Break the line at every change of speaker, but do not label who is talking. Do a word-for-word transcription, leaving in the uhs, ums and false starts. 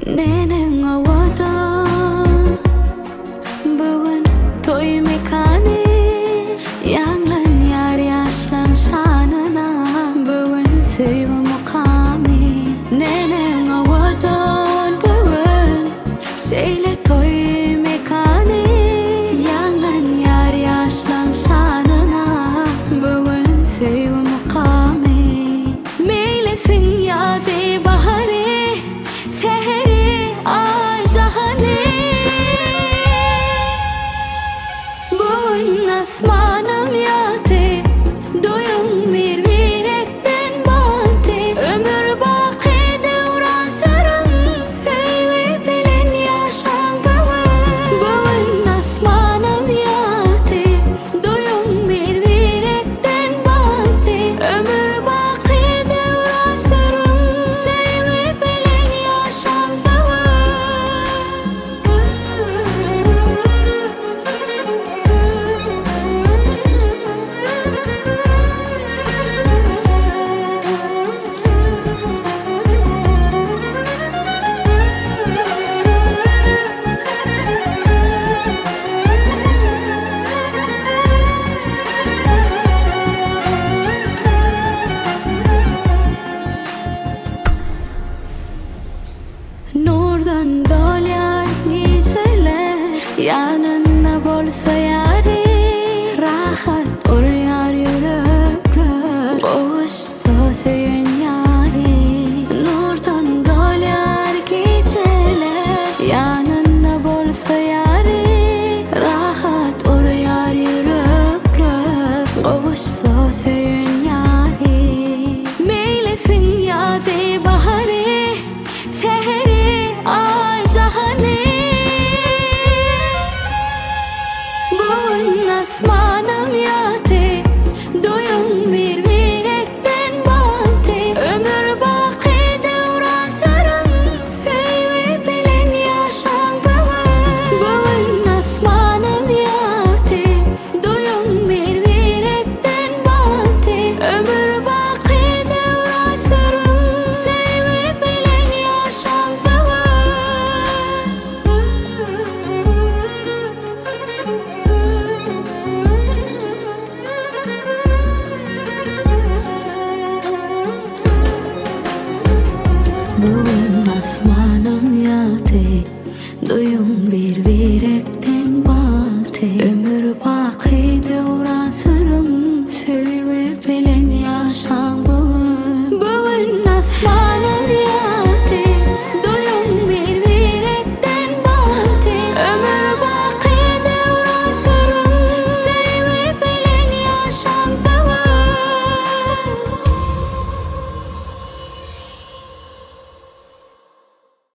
Nene ngawada bukan toy mekani yang lan yari aslang sana na bukan sego makami. Nene ngawada bukan seile toy mekani yang lan yari aslang sana na bukan sego makami. Mele sing yade bahare asmanım yate doyum bir yürekten bate ömür baki devran sarın sevip bilen yaşam bugün bugün asmanım yate doyum bir yürekten bate ömür baki devran sarın sevip bilen yaşam Nurdan dolar geceler yanına bolsa yari rahat oraya yürür boşsa seyin yari. Nurdan dolar geceler yanına bolsa yari rahat oraya yürür boşsa seyin yari. Meylesin yade bahare seheri bugün asmanım yate doyum bir yürekten bate ömür baki devran sarın sevip bilen yaşam bugün bugün asmanım yate doyum bir yürekten bate ömür baki devran sarın sevip bilen yaşam bugün asmanım yate doyum